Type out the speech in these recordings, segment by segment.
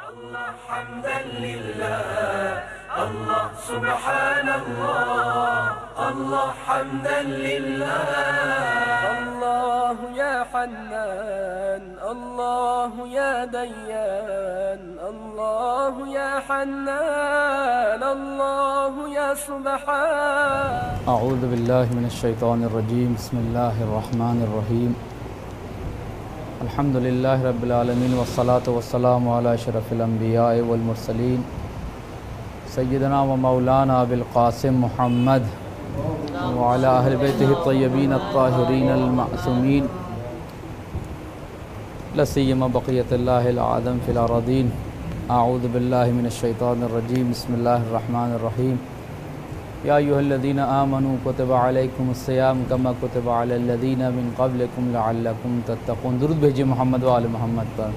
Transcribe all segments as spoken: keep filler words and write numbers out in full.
الله حمدا لله الله سبحان الله الله حمدا لله الله يا حنان الله يا ديان الله يا حنان الله يا سبحان. اعوذ باللہ من الشیطان الرجیم. بسم اللہ الرحمن الرحیم. الحمد للہ رب العالمین والصلاة والسلام علی اشرف الانبیاء والمرسلین سیدنا و مولانا بالقاسم محمد وعلی اہل بیتہ الطیبین الطاہرین المعصومین لسیما بقیت اللہ العظم فی الارضین. اعوذ باللہ من الشیطان الرجیم. بسم اللہ الرحمن الرحیم. یا ایھا الذین آمنوا کتب علیکم الصیام کما کتب علی الذین من قبلکم لعلکم تتقون. درود بھیجیے محمد و آل محمد پر.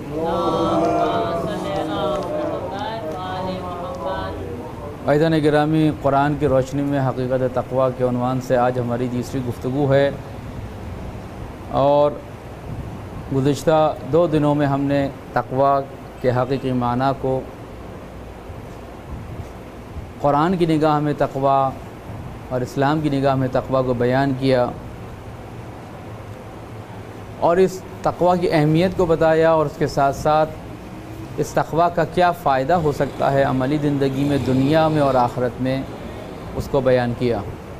عزیزان گرامی، قرآن کی روشنی میں حقیقت تقویٰ کے عنوان سے آج ہماری تیسری گفتگو ہے، اور گزشتہ دو دنوں میں ہم نے تقویٰ کے حقیقی معنی کو، قرآن کی نگاہ میں تقویٰ اور اسلام کی نگاہ میں تقویٰ کو بیان کیا، اور اس تقویٰ کی اہمیت کو بتایا، اور اس کے ساتھ ساتھ اس تقویٰ کا کیا فائدہ ہو سکتا ہے عملی زندگی میں، دنیا میں اور آخرت میں، اس کو بیان کیا.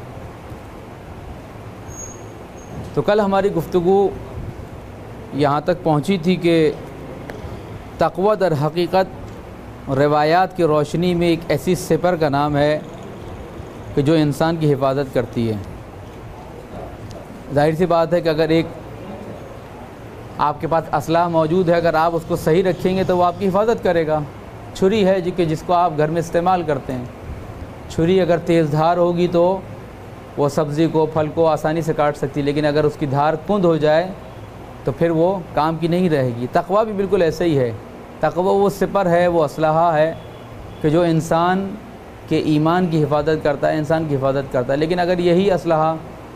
تو کل ہماری گفتگو یہاں تک پہنچی تھی کہ تقویٰ در حقیقت روایات کی روشنی میں ایک ایسی سپر کا نام ہے کہ جو انسان کی حفاظت کرتی ہے. ظاہر سی بات ہے کہ اگر ایک آپ کے پاس اسلحہ موجود ہے، اگر آپ اس کو صحیح رکھیں گے تو وہ آپ کی حفاظت کرے گا. چھری ہے کہ جس کو آپ گھر میں استعمال کرتے ہیں، چھری اگر تیز دھار ہوگی تو وہ سبزی کو، پھل کو آسانی سے کاٹ سکتی، لیکن اگر اس کی دھار کند ہو جائے تو پھر وہ کام کی نہیں رہے گی. تقویٰ بھی بالکل ایسے ہی ہے. تقویٰ وہ سپر ہے، وہ اسلحہ ہے کہ جو انسان کے ایمان کی حفاظت کرتا ہے، انسان کی حفاظت کرتا ہے. لیکن اگر یہی اسلحہ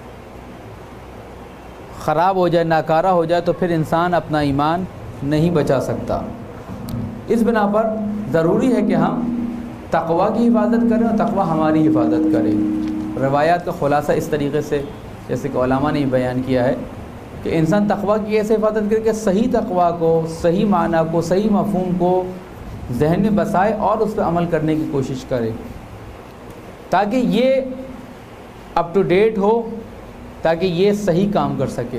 خراب ہو جائے، ناکارہ ہو جائے، تو پھر انسان اپنا ایمان نہیں بچا سکتا. اس بنا پر ضروری ہے کہ ہم تقویٰ کی حفاظت کریں اور تقویٰ ہماری حفاظت کرے. روایات کا خلاصہ اس طریقے سے، جیسے کہ علماء نے بیان کیا ہے، کہ انسان تقویٰ کی ایسے حفاظت کرے کہ صحیح تقویٰ کو، صحیح معنی کو، صحیح مفہوم کو ذہن میں بسائے اور اس پہ عمل کرنے کی کوشش کرے، تاکہ یہ اپ ٹو ڈیٹ ہو، تاکہ یہ صحیح کام کر سکے.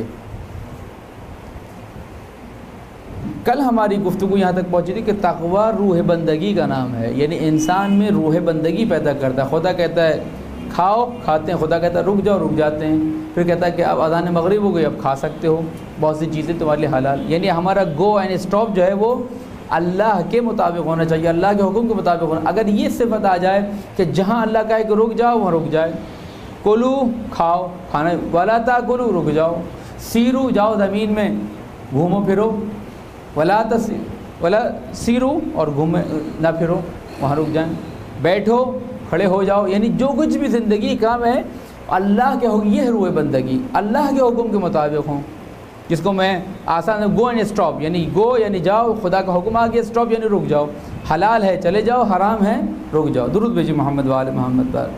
کل ہماری گفتگو یہاں تک پہنچی تھی کہ تقویٰ روح بندگی کا نام ہے، یعنی انسان میں روح بندگی پیدا کرتا ہے. خدا کہتا ہے کھاؤ، کھاتے ہیں. خدا کہتا ہے رک جاؤ، رک جاتے ہیں. پھر کہتا ہے کہ اب اذان مغرب ہو گئی، اب کھا سکتے ہو، بہت سی چیزیں تمہارے لیے حلال. یعنی ہمارا گو اینڈ اسٹاپ جو ہے وہ اللہ کے مطابق ہونا چاہیے، اللہ کے حکم کے مطابق ہونا. اگر یہ صفت آ جائے کہ جہاں اللہ کہے کہ رک جاؤ وہاں رک جائے. کلو، کھاؤ، کھانا. ولا تاکلو، رک جاؤ. سیرو، جاؤ زمین میں گھومو پھرو. ولا تس ولا سیرو، اور گھومے نہ پھرو، وہاں رک جائیں. بیٹھو، کھڑے ہو جاؤ. یعنی جو کچھ بھی زندگی کام ہے اللہ کے حکم، یہ ہے روح بندگی، اللہ کے حکم کے مطابق ہوں. جس کو میں آسان گو اینڈ اسٹاپ، یعنی گو یعنی جاؤ، خدا کا حکم آ گیا، اسٹاپ یعنی رک جاؤ. حلال ہے چلے جاؤ، حرام ہے رک جاؤ. درود بھیجیے محمد و آل محمد پر.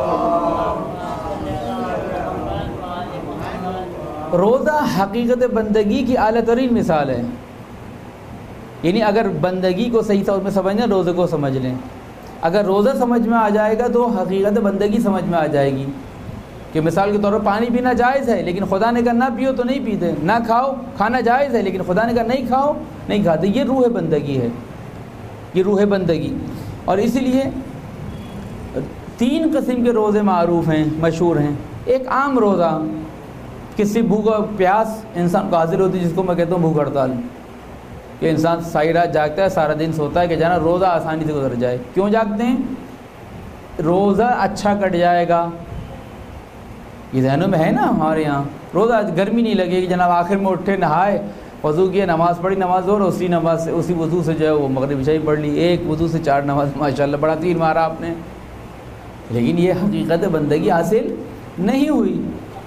روزہ حقیقت بندگی کی اعلیٰ ترین مثال ہے. یعنی اگر بندگی کو صحیح طور میں سمجھنا، روزے کو سمجھ لیں. اگر روزہ سمجھ میں آ جائے گا تو حقیقت بندگی سمجھ میں آ جائے گی. کہ مثال کے طور پر پانی پینا جائز ہے، لیکن خدا نے کہا نہ پیو تو نہیں پیتے. نہ کھاؤ، کھانا جائز ہے، لیکن خدا نے کہا نہیں کھاؤ، نہیں کھاتے. یہ روح بندگی ہے، یہ روح بندگی. اور اسی لیے تین قسم کے روزے معروف ہیں، مشہور ہیں. ایک عام روزہ، کسی بھوکا پیاس انسان کو حاصل ہوتی ہے، جس کو میں کہتا ہوں بھوک ہڑتال، کہ انسان ساری رات جاگتا ہے، سارا دن سوتا ہے کہ جانا روزہ آسانی سے گزر جائے. کیوں جاگتے ہیں؟ روزہ اچھا کٹ جائے گا. یہ ذہنوں میں ہے نا ہمارے یہاں. روزہ گرمی نہیں لگے گی جناب. آخر میں اٹھے، نہائے، وضو کیا، نماز پڑھی، نماز اور اسی نماز سے، اسی وضو سے جو ہے وہ مغرب عشاء پڑھ لی. ایک وضو سے چار نماز، ماشاءاللہ بڑا تیر مارا آپ نے. لیکن یہ حقیقت بندگی حاصل نہیں ہوئی.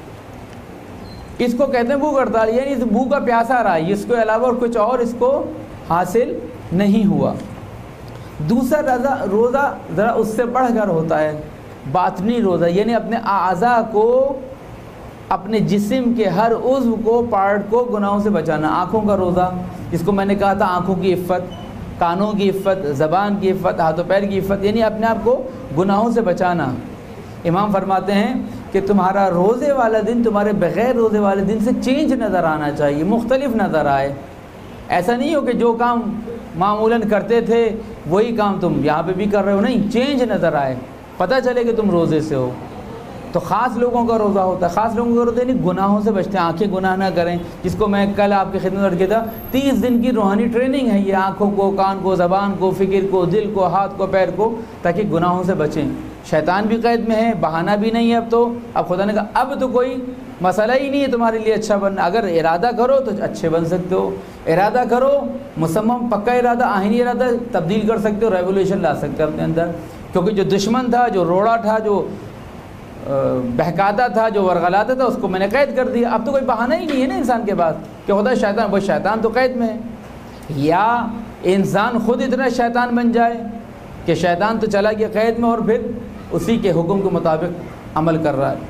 اس کو کہتے ہیں بھوک ہڑتال، یعنی اس بھوکا پیاسا رہا ہے، اس کے علاوہ اور کچھ اور اس کو حاصل نہیں ہوا. دوسرا روزہ روزہ ذرا اس سے بڑھ کر ہوتا ہے، باطنی روزہ، یعنی اپنے اعضاء کو، اپنے جسم کے ہر عضو کو، پارٹ کو گناہوں سے بچانا۔ آنکھوں کا روزہ، جس کو میں نے کہا تھا آنکھوں کی عفت، کانوں کی عفت، زبان کی عفت، ہاتھوں پیر کی عفت، یعنی اپنے آپ کو گناہوں سے بچانا۔ امام فرماتے ہیں کہ تمہارا روزے والا دن تمہارے بغیر روزے والے دن سے چینج نظر آنا چاہیے، مختلف نظر آئے۔ ایسا نہیں ہو کہ جو کام معمولاً کرتے تھے وہی کام تم یہاں پہ بھی کر رہے ہو، نہیں، چینج نظر آئے، پتہ چلے کہ تم روزے سے ہو۔ تو خاص لوگوں کا روزہ ہوتا ہے، خاص لوگوں کا روزہ یعنی گناہوں سے بچتے ہیں، آنکھیں گناہ نہ کریں، جس کو میں کل آپ کی خدمت میں کیا تھا، تیس دن کی روحانی ٹریننگ ہے یہ، آنکھوں کو، کان کو، زبان کو، فکر کو، دل کو، ہاتھ کو، پیر کو، تاکہ گناہوں سے بچیں۔ شیطان بھی قید میں ہے، بہانہ بھی نہیں ہے اب تو، اب خدا نے کہا اب تو کوئی مسئلہ ہی نہیں ہے تمہارے لیے اچھا بننا، اگر ارادہ کرو تو اچھے بن سکتے ہو، ارادہ کرو، مصمم پکا ارادہ، آہنی ارادہ تبدیل کر سکتے ہو، ریولیوشن لا سکتے ہو اپنے اندر۔ کیونکہ جو دشمن تھا، جو روڑا تھا، جو بہکاتا تھا، جو ورغلاتا تھا، اس کو میں نے قید کر دیا۔ اب تو کوئی بہانہ ہی نہیں ہے نا انسان کے پاس کہ خدا شیطان، وہ شیطان تو قید میں ہے، یا انسان خود اتنا شیطان بن جائے کہ شیطان تو چلا گیا قید میں اور پھر اسی کے حکم کے مطابق عمل کر رہا ہے۔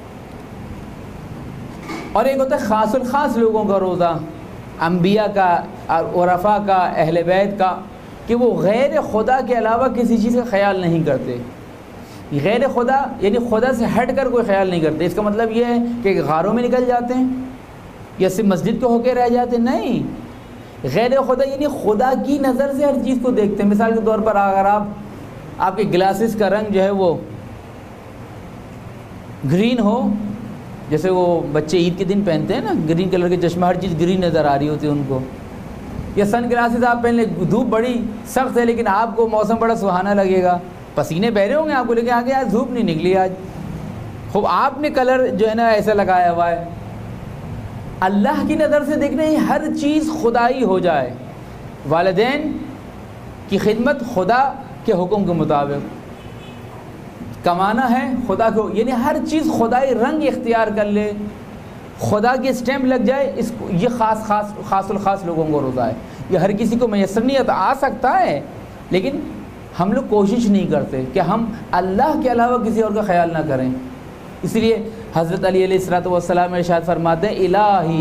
اور ایک ہوتا ہے خاص الخاص لوگوں کا روزہ، انبیاء کا، عرفاء کا، اہل بیت کا، کہ وہ غیر خدا کے علاوہ کسی چیز کا خیال نہیں کرتے۔ غیر خدا یعنی خدا سے ہٹ کر کوئی خیال نہیں کرتے۔ اس کا مطلب یہ ہے کہ غاروں میں نکل جاتے ہیں یا صرف مسجد کو ہو کے رہ جاتے ہیں، نہیں، غیر خدا یعنی خدا کی نظر سے ہر چیز کو دیکھتے ہیں۔ مثال کے طور پر اگر آپ آپ کے گلاسز کا رنگ جو ہے وہ گرین ہو، جیسے وہ بچے عید کے دن پہنتے ہیں نا گرین کلر کے چشمہ، ہر چیز گرین نظر آ رہی ہوتی ہے ان کو، یا سن گلاسز آپ پہن لیں، دھوپ بڑی سخت ہے لیکن آپ کو موسم بڑا سہانا لگے گا، پسینے بہ رہے ہوں گے آپ کو، لیکن آگے آج دھوپ نہیں نکلی آج، خوب آپ نے کلر جو ہے نا ایسا لگایا ہوا ہے۔ اللہ کی نظر سے دیکھنے ہر چیز خدائی ہو جائے، والدین کی خدمت خدا کے حکم کے مطابق، کمانا ہے خدا کو، یعنی ہر چیز خدائی رنگ اختیار کر لے، خدا کی اسٹیمپ لگ جائے، اس کو یہ خاص خاص خاص الخاص لوگوں کو روزہ ہے۔ یہ ہر کسی کو میسر نہیں آتا، آ سکتا ہے لیکن ہم لوگ کوشش نہیں کرتے کہ ہم اللہ کے علاوہ کسی اور کا خیال نہ کریں۔ اس لیے حضرت علی علیہ الصلوۃ والسلام ارشاد فرماتے ہیں، الہی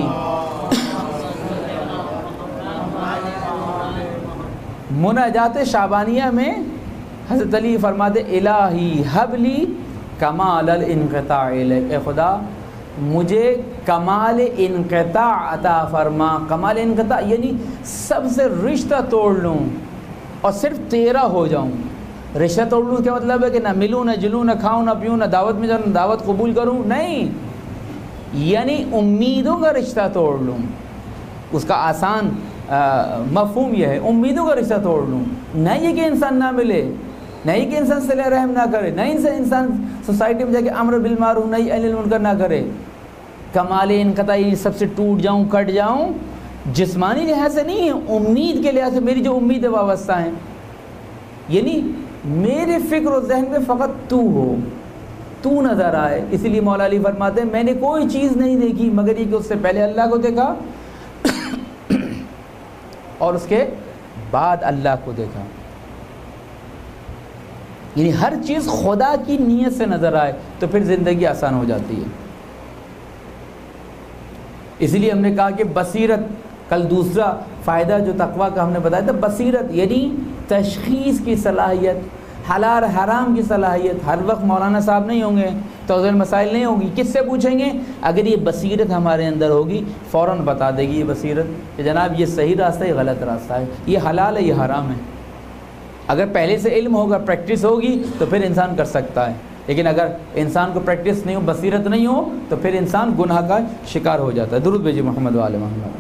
مناجات شعبانیہ میں حضرت علی فرماتے الہی حب لی کمال الانقطاع الیک، اے خدا مجھے کمال انقطاع عطا فرما۔ کمال انقطاع یعنی سب سے رشتہ توڑ لوں اور صرف تیرا ہو جاؤں۔ رشتہ توڑ لوں کیا مطلب ہے کہ نہ ملوں، نہ جلوں، نہ کھاؤں، نہ پیوں، نہ دعوت میں جاؤں، نہ دعوت قبول کروں، نہیں، یعنی امیدوں کا رشتہ توڑ لوں۔ اس کا آسان مفہوم یہ ہے، امیدوں کا رشتہ توڑ لوں، نہیں یہ کہ انسان نہ ملے، نہیں کہ انسان صلہ رحم نہ کرے، نہیں انسان سوسائٹی میں جا کے امر بالمعروف نہی عن المنکر نہ کرے، کمال انقطاع سب سے ٹوٹ جاؤں، کٹ جاؤں، جسمانی لحاظ سے نہیں ہے، امید کے لحاظ سے میری جو امیدیں وابستہ ہیں، یعنی میرے فکر و ذہن میں فقط تو ہو، تو نظر آئے۔ اسی لیے مولا علی فرماتے ہیں میں نے کوئی چیز نہیں دیکھی مگر یہ کہ اس سے پہلے اللہ کو دیکھا اور اس کے بعد اللہ کو دیکھا، یعنی ہر چیز خدا کی نیت سے نظر آئے تو پھر زندگی آسان ہو جاتی ہے۔ اسی لیے ہم نے کہا کہ بصیرت، کل دوسرا فائدہ جو تقویٰ کا ہم نے بتایا تھا، بصیرت یعنی تشخیص کی صلاحیت، حلال حرام کی صلاحیت۔ ہر وقت مولانا صاحب نہیں ہوں گے، توضیح مسائل نہیں ہوگی، کس سے پوچھیں گے؟ اگر یہ بصیرت ہمارے اندر ہوگی فوراً بتا دے گی یہ بصیرت کہ جناب یہ صحیح راستہ ہے، یہ غلط راستہ ہے، یہ حلال ہے، یہ حرام ہے۔ اگر پہلے سے علم ہوگا، پریکٹس ہوگی تو پھر انسان کر سکتا ہے، لیکن اگر انسان کو پریکٹس نہیں ہو، بصیرت نہیں ہو تو پھر انسان گناہ کا شکار ہو جاتا ہے۔ درود بھیجیے محمد و آل محمد۔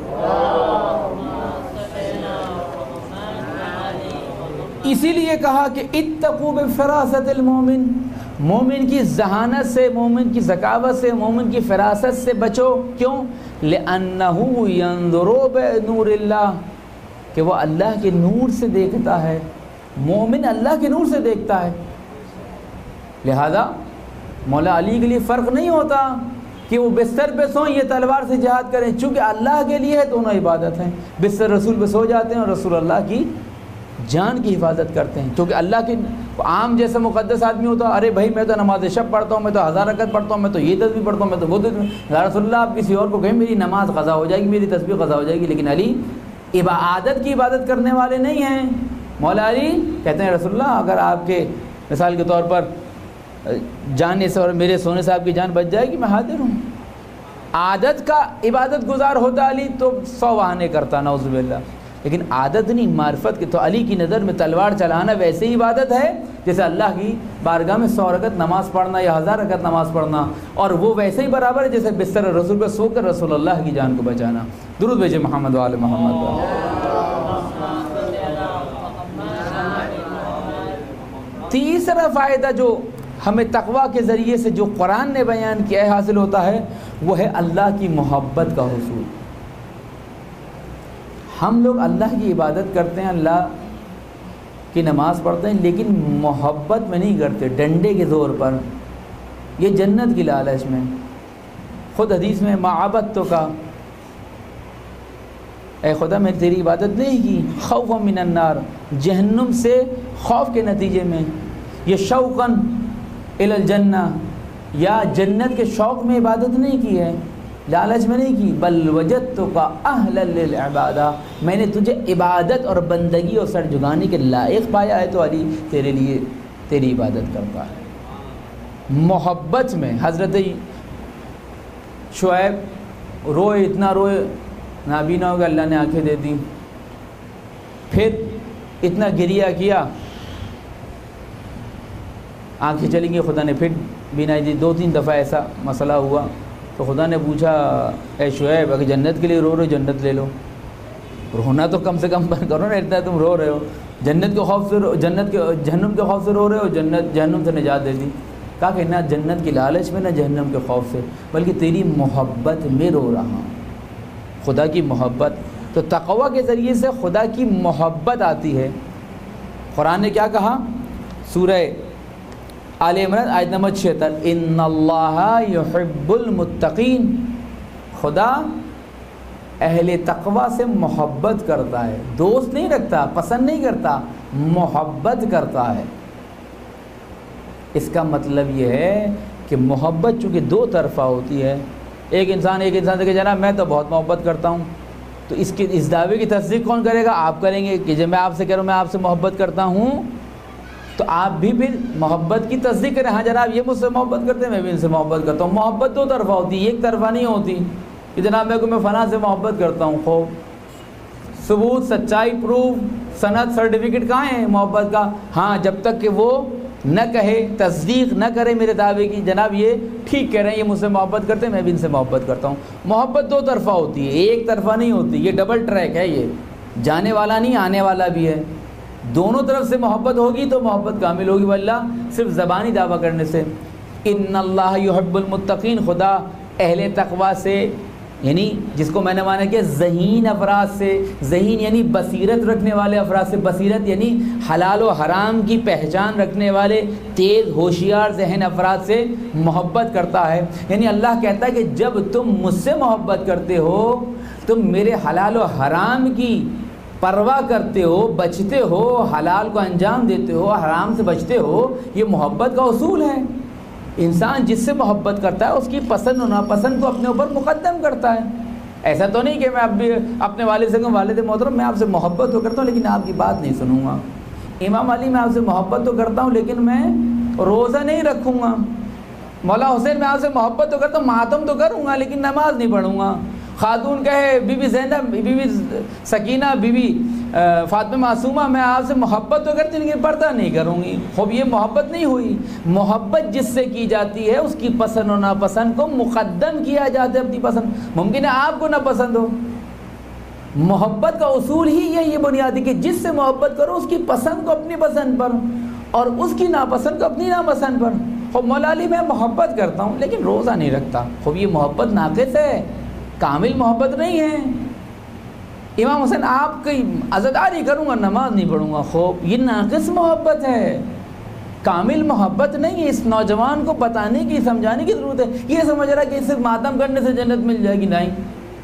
اسی لیے کہا کہ اتقوا بفراست المومن، مومن کی ذہانت سے، مومن کی ذکاوت سے، مومن کی فراست سے بچو۔ کیوں؟ لأنه ينظر بنور اللہ، کہ وہ اللہ کے نور سے دیکھتا ہے، مومن اللہ کے نور سے دیکھتا ہے۔ لہذا مولا علی کے لیے فرق نہیں ہوتا کہ وہ بستر پہ سوئیں یہ تلوار سے جہاد کریں، چونکہ اللہ کے لیے ہے دونوں عبادت ہیں۔ بستر رسول پہ سو جاتے ہیں اور رسول اللہ کی جان کی حفاظت کرتے ہیں، کیونکہ اللہ کی عام جیسا مقدس آدمی ہوتا ارے بھائی میں تو نماز شب پڑھتا ہوں، میں تو ہزار رکعت پڑھتا ہوں، میں تو یہ تسبیح پڑھتا ہوں، میں تو وہ تسبیح، یا رسول اللہ آپ کسی اور کو کہیں میری نماز قضا ہو جائے گی، میری تسبیح قضا ہو جائے گی، لیکن علی عبادت کی عبادت کرنے والے نہیں ہیں۔ مولا علی کہتے ہیں رسول اللہ اگر آپ کے مثال کے طور پر جانے سے اور میرے سونے سے آپ کی جان بچ جائے گی میں حاضر ہوں۔ عادت کا عبادت گزار ہوتا علی تو سو بہانے کرتا نعوذ باللہ، لیکن عادت نہیں معرفت کی، تو علی کی نظر میں تلوار چلانا ویسے ہی عبادت ہے جیسے اللہ کی بارگاہ میں سو رکعت نماز پڑھنا یا ہزار رکعت نماز پڑھنا، اور وہ ویسے ہی برابر ہے جیسے بستر رسول پہ سو کر رسول اللہ کی جان کو بچانا۔ درود بھیجے محمد و آل محمد۔ تیسرا فائدہ جو ہمیں تقویٰ کے ذریعے سے جو قرآن نے بیان کیا ہے حاصل ہوتا ہے وہ ہے اللہ کی محبت کا حصول۔ ہم لوگ اللہ کی عبادت کرتے ہیں، اللہ کی نماز پڑھتے ہیں، لیکن محبت میں نہیں کرتے، ڈنڈے کے زور پر، یہ جنت کی لالچ میں۔ خود حدیث میں ما عبدت کا، اے خدا میں تیری عبادت نہیں کی، خوف من النار، جہنم سے خوف کے نتیجے میں، یہ شوقاً الی الجنہ، یا جنت کے شوق میں عبادت نہیں کی ہے، لالچ میں نہیں کی، بل وجدتک اہلا للعبادہ، میں نے تجھے عبادت اور بندگی اور سر جھکانے کے لائق پایا ہے، تو علی تیرے لیے تیری عبادت کرتا ہے۔ محبت میں حضرت شعیب روئے، اتنا روئے نابینا ہو گیا، اللہ نے آنکھیں دے دی، پھر اتنا گریہ کیا، آنکھیں چلی گئی، خدا نے پھر بینائی دی، دو تین دفعہ ایسا مسئلہ ہوا تو خدا نے پوچھا اے شعیب اگر جنت کے لیے رو رہے ہو جنت لے لو، رونا تو کم سے کم بند کرو نا، اتنا تم رو رہے ہو، جنت کے خوف سے، جنت کے جہنم کے خوف سے رو رہے ہو، جنت جہنم سے نجات دے دی۔ کہا کہ نہ جنت کی لالچ میں نہ جہنم کے خوف سے، بلکہ تیری محبت میں رو رہا ہوں، خدا کی محبت۔ تو تقویٰ کے ذریعے سے خدا کی محبت آتی ہے۔ قرآن نے کیا کہا؟ سورہ آل عمران آیت نمبر چھہتر، ان اللہ یحب المتقین، خدا اہل تقویٰ سے محبت کرتا ہے، دوست نہیں رکھتا، پسند نہیں کرتا، محبت کرتا ہے۔ اس کا مطلب یہ ہے کہ محبت چونکہ دو طرفہ ہوتی ہے، ایک انسان ایک انسان سے کہ جناب میں تو بہت محبت کرتا ہوں، تو اس کی اس دعوے کی تصدیق کون کرے گا؟ آپ کریں گے کہ جب میں آپ سے کہہ رہا ہوں میں آپ سے محبت کرتا ہوں، تو آپ بھی پھر محبت کی تصدیق کریں، ہاں جناب یہ مجھ سے محبت کرتے ہیں میں بھی ان سے محبت کرتا ہوں۔ محبت دو طرفہ ہوتی ہے، ایک طرفہ نہیں ہوتی کہ جناب میں کو میں فلاں سے محبت کرتا ہوں، خوب ثبوت، سچائی، پروف، سند، سرٹیفکیٹ کہاں ہے محبت کا؟ ہاں جب تک کہ وہ نہ کہے، تصدیق نہ کرے میرے دعوے کی جناب یہ ٹھیک کہہ رہے ہیں، یہ مجھ سے محبت کرتے ہیں میں بھی ان سے محبت کرتا ہوں۔ محبت دو طرفہ ہوتی ہے، ایک طرفہ نہیں ہوتی، یہ ڈبل ٹریک ہے، یہ جانے والا نہیں آنے والا بھی ہے، دونوں طرف سے محبت ہوگی تو محبت کامل ہوگی، واللہ صرف زبانی دعویٰ کرنے سے۔ ان اللہ یحب المتقین، خدا اہل تقویٰ سے، یعنی جس کو میں نے مانا کہ ذہین افراد سے، ذہین یعنی بصیرت رکھنے والے افراد سے، بصیرت یعنی حلال و حرام کی پہچان رکھنے والے تیز ہوشیار ذہن افراد سے محبت کرتا ہے۔ یعنی اللہ کہتا ہے کہ جب تم مجھ سے محبت کرتے ہو، تم میرے حلال و حرام کی پرواہ کرتے ہو، بچتے ہو، حلال کو انجام دیتے ہو، حرام سے بچتے ہو، یہ محبت کا اصول ہے۔ انسان جس سے محبت کرتا ہے اس کی پسند و ناپسند کو اپنے اوپر مقدم کرتا ہے۔ ایسا تو نہیں کہ میں اب بھی اپنے والد سے کہوں والد محترم میں آپ سے محبت تو کرتا ہوں لیکن آپ کی بات نہیں سنوں گا، امام علی میں آپ سے محبت تو کرتا ہوں لیکن میں روزہ نہیں رکھوں گا، مولا حسین میں آپ سے محبت تو کرتا ہوں ماتم تو کروں گا لیکن نماز نہیں پڑھوں گا، خاتون کہے Bibi Zainab, Bibi Sakina, Bibi Fatima Masooma میں آپ سے محبت تو کرتی لیکن پردہ نہیں کروں گی، خوب یہ محبت نہیں ہوئی۔ محبت جس سے کی جاتی ہے اس کی پسند و ناپسند کو مقدم کیا جاتا ہے اپنی پسند، ممکن ہے آپ کو نہ پسند ہو۔ محبت کا اصول ہی یہ یہ بنیادی کہ جس سے محبت کرو اس کی پسند کو اپنی پسند پر اور اس کی ناپسند کو اپنی ناپسند پر۔ خوب مولا علی میں محبت کرتا ہوں لیکن روزہ نہیں رکھتا، خوب یہ محبت ناقص ہے، کامل محبت نہیں ہے۔ امام حسین آپ کی عزاداری کروں گا نماز نہیں پڑھوں گا، خوب یہ ناقص محبت ہے، کامل محبت نہیں ہے۔ اس نوجوان کو بتانے کی، سمجھانے کی ضرورت ہے۔ یہ سمجھ رہا ہے کہ صرف ماتم کرنے سے جنت مل جائے گی، نہیں،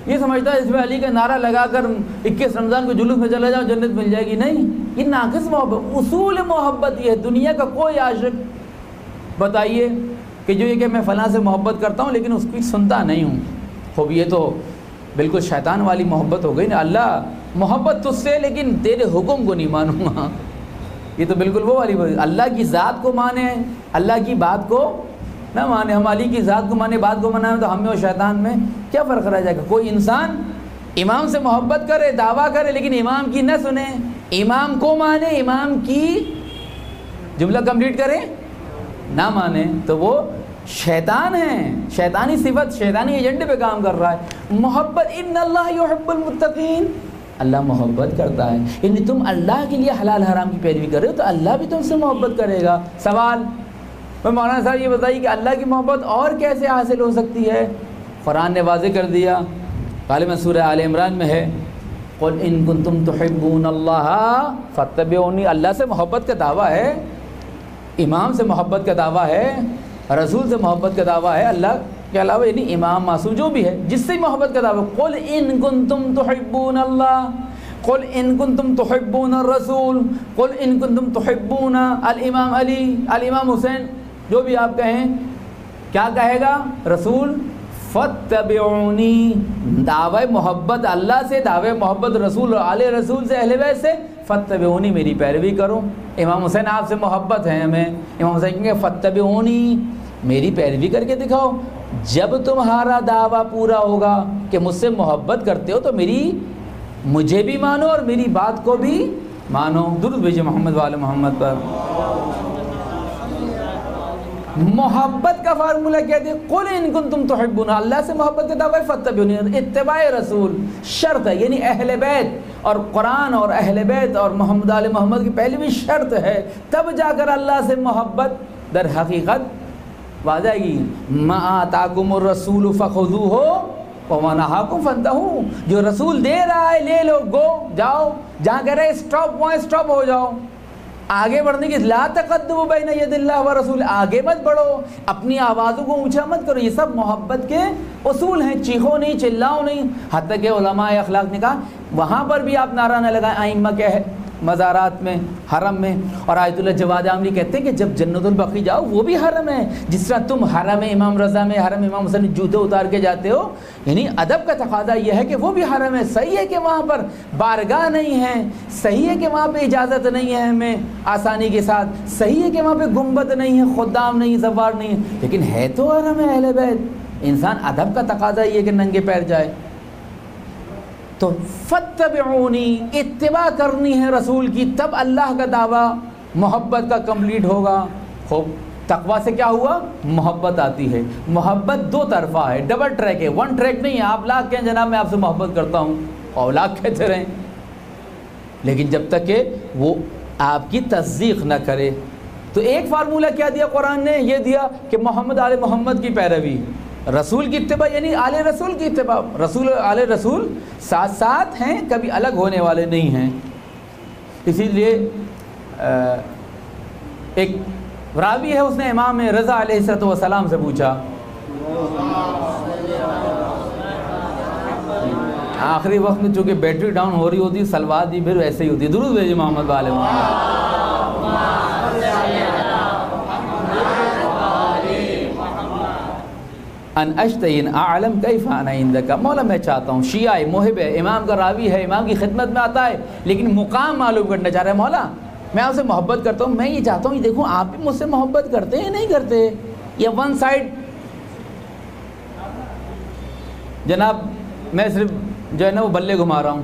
یہ سمجھتا ہے اس میں علی کا نعرہ لگا کر اکیس رمضان کو جلوس میں چلا جاؤ جنت مل جائے گی. نہیں، یہ ناقص محبت. اصول محبت یہ ہے. دنیا کا کوئی عاشق بتائیے کہ جو یہ کہ میں فلاں سے محبت کرتا ہوں لیکن اس کی سنتا نہیں ہوں. خوب یہ تو بالکل شیطان والی محبت ہو گئی نا. اللہ محبت تجھ سے لیکن تیرے حکم کو نہیں مانوں گا. یہ تو بالکل وہ والی بات. اللہ کی ذات کو مانے، اللہ کی بات کو نہ مانے. ہم علی کی ذات کو مانے، بات کو منائیں تو ہمیں اور شیطان میں کیا فرق رہ جائے گا؟ کوئی انسان امام سے محبت کرے، دعویٰ کرے لیکن امام کی نہ سنے، امام کو مانے، امام کی جملہ کمپلیٹ کرے نہ مانے، تو وہ شیطان ہے. شیطانی صفت، شیطانی ایجنڈے پہ کام کر رہا ہے. محبت، ان اللہ یحب المتقین، اللہ محبت کرتا ہے. یعنی تم اللہ کے لیے حلال حرام کی پیروی کر رہے ہو تو اللہ بھی تم سے محبت کرے گا. سوال مولانا صاحب یہ بتائیے کہ اللہ کی محبت اور کیسے حاصل ہو سکتی ہے؟ قرآن نے واضح کر دیا. غالباً سورہ آل عمران میں ہے، قل ان کنتم تحبون اللہ فاتبعونی. اللہ سے محبت کا دعویٰ ہے، امام سے محبت کا دعویٰ ہے، رسول سے محبت کا دعویٰ ہے. اللہ کے علاوہ یعنی امام معصوم جو بھی ہے جس سے محبت کا دعویٰ. قل ان کنتم تحبون اللہ، قل ان کنتم تحبون الرسول، قل ان کنتم تحبون الامام علی، الامام حسین، جو بھی آپ کہیں. کیا کہے گا رسول؟ فاتبعونی. دعوی محبت اللہ سے، دعوی محبت رسول آل رسول سے، اہل بیت سے. فاتبعونی، میری پیروی کرو. امام حسین آپ سے محبت ہے ہمیں، امام حسین کہیں گے فاتبعونی، میری پیروی کر کے دکھاؤ. جب تمہارا دعویٰ پورا ہوگا کہ مجھ سے محبت کرتے ہو تو میری مجھے بھی مانو اور میری بات کو بھی مانو. درود بھیجو محمد وعلی محمد پر. محبت کا فارمولہ کیا دیا؟ قل ان کنتم تحبون، اللہ سے محبت کا دعویٰ فاتبعونی، اتباع رسول شرط ہے. یعنی اہل بیت اور قرآن اور اہل بیت اور محمد آل محمد کی پہلی بھی شرط ہے، تب جا کر اللہ سے محبت در حقیقت واضح گی. ما آتاکم الرسول فخذوہ وما نہاکم فانتہوا. جو رسول دے رہا ہے لے لو، گو جاؤ، جہاں کہہ رہے اسٹاپ وہاں اسٹاپ ہو جاؤ. آگے بڑھنے کی لا تقدموا بین ید اللہ و رسول، آگے مت بڑھو، اپنی آوازوں کو اونچا مت کرو. یہ سب محبت کے اصول ہیں. چیخو نہیں، چلاؤ نہیں. حتیٰ کہ علماء اخلاق نے کہا وہاں پر بھی آپ نعرہ نہ لگائیں ائمہ کے مزارات میں، حرم میں. اور آیت اللہ جواد عاملی کہتے ہیں کہ جب جنت البقیع جاؤ وہ بھی حرم ہے. جس طرح تم حرم امام رضا میں، حرم امام حسین جوتے اتار کے جاتے ہو، یعنی ادب کا تقاضا یہ ہے کہ وہ بھی حرم ہے. صحیح ہے کہ وہاں پر بارگاہ نہیں ہے، صحیح ہے کہ وہاں پہ اجازت نہیں ہے ہمیں آسانی کے ساتھ، صحیح ہے کہ وہاں پہ گنبد نہیں ہے، خدام نہیں، زوار نہیں ہے، لیکن ہے تو حرم ہے اہل بیت. انسان ادب کا تقاضا یہ کہ ننگے پیر جائے. تو فاتبعونی، اتباع کرنی ہے رسول کی، تب اللہ کا دعویٰ محبت کا کمپلیٹ ہوگا. خوب، تقویٰ سے کیا ہوا؟ محبت آتی ہے. محبت دو طرفہ ہے، ڈبل ٹریک ہے، ون ٹریک نہیں ہے. آپ لاکھ کہیں جناب میں آپ سے محبت کرتا ہوں، اور لاکھ کہتے رہیں، لیکن جب تک کہ وہ آپ کی تصدیق نہ کرے. تو ایک فارمولہ کیا دیا قرآن نے؟ یہ دیا کہ محمد آل محمد کی پیروی، رسول کی اتباع، یعنی آل رسول کی اتباع. رسول آل رسول ساتھ ساتھ ہیں، کبھی الگ ہونے والے نہیں ہیں. اسی لیے ایک راوی ہے، اس نے امام رضا علیہ الصلوۃ والسلام سے پوچھا، آخری وقت میں چونکہ بیٹری ڈاؤن ہو رہی ہوتی ہے، سلوات بھی پھر ویسے ہی ہوتی ہے. درود بھیجو محمد والے محمد. ان اشتین اعلم کیف انا عندک، مولا میں چاہتا ہوں، شیعہ ہے، محب ہے، امام کا راوی ہے، امام کی خدمت میں آتا ہے، لیکن مقام معلوم کرنا چاہ رہا ہے. مولا میں آپ سے محبت کرتا ہوں، میں یہ چاہتا ہوں، یہ دیکھوں آپ بھی مجھ سے محبت کرتے ہیں نہیں کرتے، یا ون سائڈ. جناب میں صرف جو ہے نا وہ بلے گھما رہا ہوں.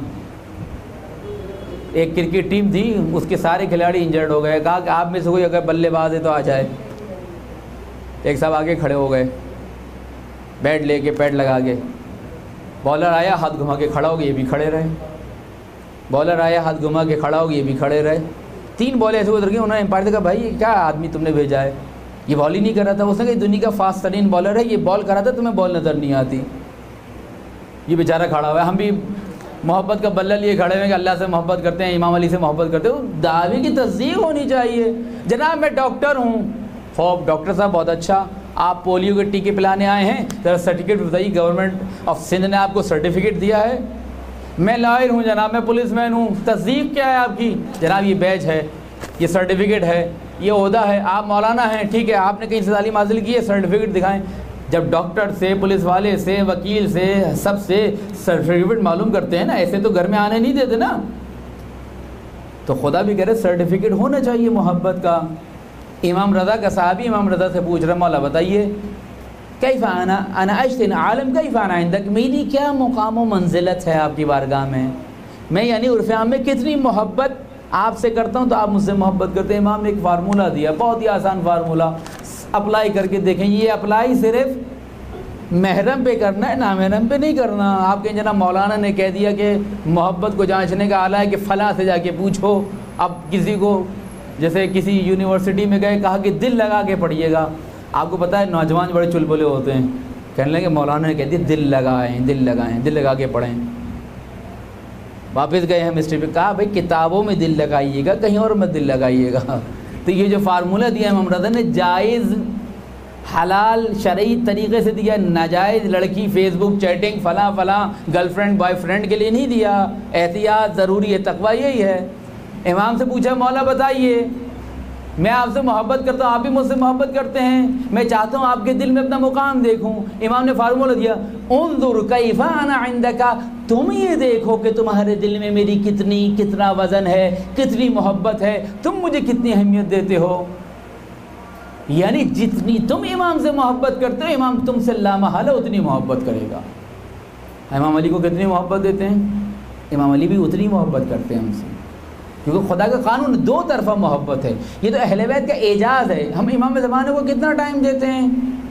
ایک کرکٹ ٹیم تھی، اس کے سارے کھلاڑی انجرڈ ہو گئے. کہا کہ آپ میں سے کوئی اگر بلے باز ہے تو آ جائے. ایک صاحب آگے کھڑے ہو گئے، بیٹ لے کے پیڈ لگا کے. بالر آیا، ہاتھ گھما کے کھڑا ہو گیا، یہ بھی کھڑے رہے. بالر آیا، ہاتھ گھما کے کھڑا ہو گیا، یہ بھی کھڑے رہے. تین بالیں ایسے ادھر گئی. انہوں نے امپائر سے کہا بھائی یہ کیا آدمی تم نے بھیجا ہے، یہ بال ہی نہیں کر رہا تھا. اس نے کہا یہ دنیا کا فاسٹ ترین بالر ہے، یہ بال کر رہا تھا، تمہیں بال نظر نہیں آتی. یہ بیچارہ کھڑا ہوا ہے. ہم بھی محبت کا بلہ لیے کھڑے ہوئے کہ اللہ سے محبت کرتے ہیں، امام علی سے محبت کرتے ہیں. دعوے کی تصدیق ہونی چاہیے. جناب میں ڈاکٹر ہوں. خوب ڈاکٹر صاحب بہت اچھا، آپ پولیو کے ٹیکے پلانے آئے ہیں ذرا سرٹیفکیٹ بتائیے، گورنمنٹ آف سندھ نے آپ کو سرٹیفکیٹ دیا ہے؟ میں لائر ہوں جناب، میں پولیس مین ہوں، تصدیق کیا ہے آپ کی؟ جناب یہ بیج ہے، یہ سرٹیفکیٹ ہے، یہ عہدہ ہے، آپ مولانا ہیں، ٹھیک ہے، آپ نے کہیں سے تعلیم حاصل کی ہے، سرٹیفکیٹ دکھائیں۔ جب ڈاکٹر سے، پولیس والے سے، وکیل سے، سب سے سرٹیفکیٹ معلوم کرتے ہیں نا، ایسے تو گھر میں آنے نہیں دیتے نا۔ تو خدا بھی کہہ رہے سرٹیفکیٹ ہونا چاہیے محبت کا۔ امام رضا کا صحابی امام رضا سے پوچھ رہا، مولا بتائیے کیف انا انا اشتن عالم کیف انا عندک، میری کیا مقام و منزلت ہے آپ کی بارگاہ میں، میں یعنی عرف عام میں کتنی محبت آپ سے کرتا ہوں تو آپ مجھ سے محبت کرتے ہیں۔ امام نے ایک فارمولہ دیا، بہت ہی آسان فارمولہ، اپلائی کر کے دیکھیں۔ یہ اپلائی صرف محرم پہ کرنا ہے، نامحرم پہ نہیں کرنا۔ آپ کے جناب مولانا نے کہہ دیا کہ محبت کو جانچنے کا آلہ ہے کہ فلاں سے جا کے پوچھو۔ اب کسی کو جیسے کسی یونیورسٹی میں گئے، کہا کہ دل لگا کے پڑھیے گا۔ آپ کو پتہ ہے نوجوان بڑے چلبلے ہوتے ہیں، کہنے لگے مولانا نے کہہ دیا دل لگائیں، دل لگائیں، دل لگا کے پڑھیں۔ واپس گئے ہم ہسٹری پہ، کہا بھائی کتابوں میں دل لگائیے گا، کہیں اور میں دل لگائیے گا۔ تو یہ جو فارمولہ دیا امام رضا نے، جائز حلال شرعی طریقے سے دیا، ناجائز لڑکی فیس بک چیٹنگ فلاں فلاں گرل فرینڈ بوائے فرینڈ کے لیے نہیں دیا۔ احتیاط ضروری ہے، تقویٰ یہی ہے۔ امام سے پوچھا مولا بتائیے، میں آپ سے محبت کرتا ہوں، آپ بھی مجھ سے محبت کرتے ہیں، میں چاہتا ہوں آپ کے دل میں اپنا مقام دیکھوں۔ امام نے فارمولہ دیا، انظر کیف انا عندک، تم یہ دیکھو کہ تمہارے دل میں میری کتنی کتنا وزن ہے، کتنی محبت ہے، تم مجھے کتنی اہمیت دیتے ہو۔ یعنی جتنی تم امام سے محبت کرتے ہو، امام تم سے لامحالہ اتنی محبت کرے گا۔ امام علی کو کتنی محبت دیتے ہیں؟ امام علی بھی اتنی محبت کرتے ہیں ہم سے، کیونکہ خدا کا قانون دو طرفہ محبت ہے۔ یہ تو اہل بیت کا اعجاز ہے۔ ہم امام زمانے کو کتنا ٹائم دیتے ہیں؟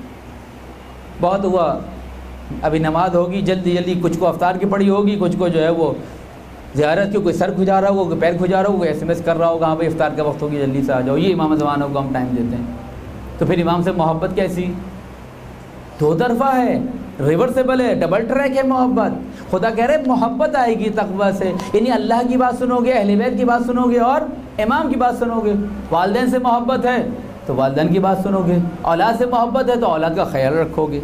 بہت ہوا، ابھی نماز ہوگی جلدی جلدی، کچھ کو افطار کی پڑھی ہوگی، کچھ کو جو ہے وہ زیارت کی، کوئی سر کھجا رہا ہوگا، کوئی پیر کھجا رہا ہوگا، کوئی ایس ایم ایس کر رہا ہوگا، ہاں بھائی افطار کا وقت ہوگی جلدی سے آ جاؤ۔ یہ امام زمانہ کو ہم ٹائم دیتے ہیں۔ تو پھر امام سے محبت کیسی؟ دو طرفہ ہے، ریورسیبل ہے، ڈبل ٹریک ہے محبت۔ خدا کہہ رہے محبت آئے گی تقویٰ سے، یعنی اللہ کی بات سنو گے، اہل بیت کی بات سنو گے، اور امام کی بات سنو گے۔ والدین سے محبت ہے تو والدین کی بات سنو گے، اولاد سے محبت ہے تو اولاد کا خیال رکھو گے۔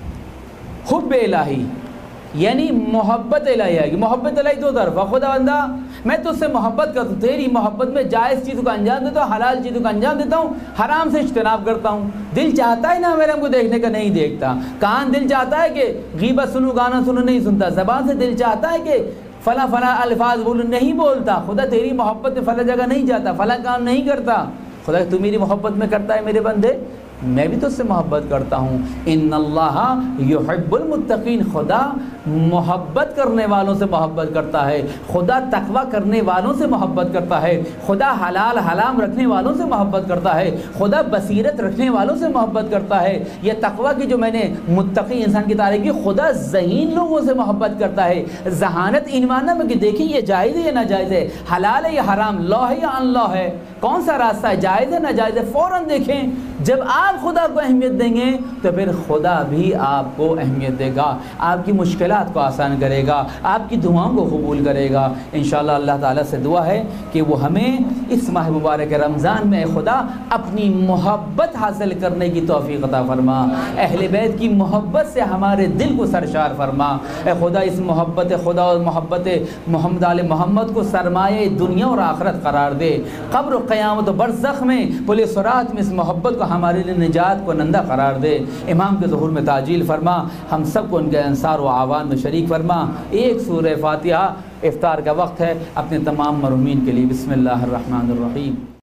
حب الہی یعنی محبت الہی آئے گی۔ محبت الہی دو طرفہ، خدا بندہ میں تجھ سے محبت کرتا ہوں، تیری محبت میں جائز چیزوں کا انجام دیتا ہوں، حلال چیزوں کا انجام دیتا ہوں، حرام سے اجتناب کرتا ہوں۔ دل چاہتا ہے نا میرے ہم کو دیکھنے کا، نہیں دیکھتا۔ کان دل چاہتا ہے کہ غیبت سنو، گانا سنو، نہیں سنتا۔ زبان سے دل چاہتا ہے کہ فلاں فلاں الفاظ بولو، نہیں بولتا۔ خدا تیری محبت میں فلاں جگہ نہیں جاتا، فلاں کام نہیں کرتا۔ خدا تو میری محبت میں کرتا ہے میرے بندے، میں بھی تو اس سے محبت کرتا ہوں۔ ان اللہ یحب المتقین، خدا محبت کرنے والوں سے محبت کرتا ہے، خدا تقویٰ کرنے والوں سے محبت کرتا ہے، خدا حلال حرام رکھنے والوں سے محبت کرتا ہے، خدا بصیرت رکھنے والوں سے محبت کرتا ہے۔ یہ تقویٰ کی جو میں نے متقی انسان کی تعریف کی، خدا ذہین لوگوں سے محبت کرتا ہے۔ ذہانت ایمان میں کہ دیکھیں یہ جائز ہے یا ناجائز ہے، حلال ہے یا حرام، لا ہے یا ان لا ہے، کون سا راستہ ہے، جائز ہے ناجائز ہے، فوراً دیکھیں۔ جب آپ خدا کو اہمیت دیں گے تو پھر خدا بھی آپ کو اہمیت دے گا، آپ کی مشکلات کو آسان کرے گا، آپ کی دعاؤں کو قبول کرے گا۔ انشاءاللہ اللہ تعالیٰ سے دعا ہے کہ وہ ہمیں اس ماہ مبارک رمضان میں خدا اپنی محبت حاصل کرنے کی توفیق عطا فرما، اہل بیت کی محبت سے ہمارے دل کو سرشار فرما۔ اے خدا اس محبت خدا اور محبت محمد آل محمد کو سرمایہ دنیا اور آخرت قرار دے، قبر و قیامت و برزخ میں پل صراط میں اس محبت کو ہمارے لیے نجات کو نندہ قرار دے۔ امام کے ظہور میں تاجیل فرما، ہم سب کو ان کے انصار و اعوان میں شریک فرما۔ ایک سورہ فاتحہ، افطار کا وقت ہے، اپنے تمام مرحومین کے لیے بسم اللہ الرحمن الرحیم۔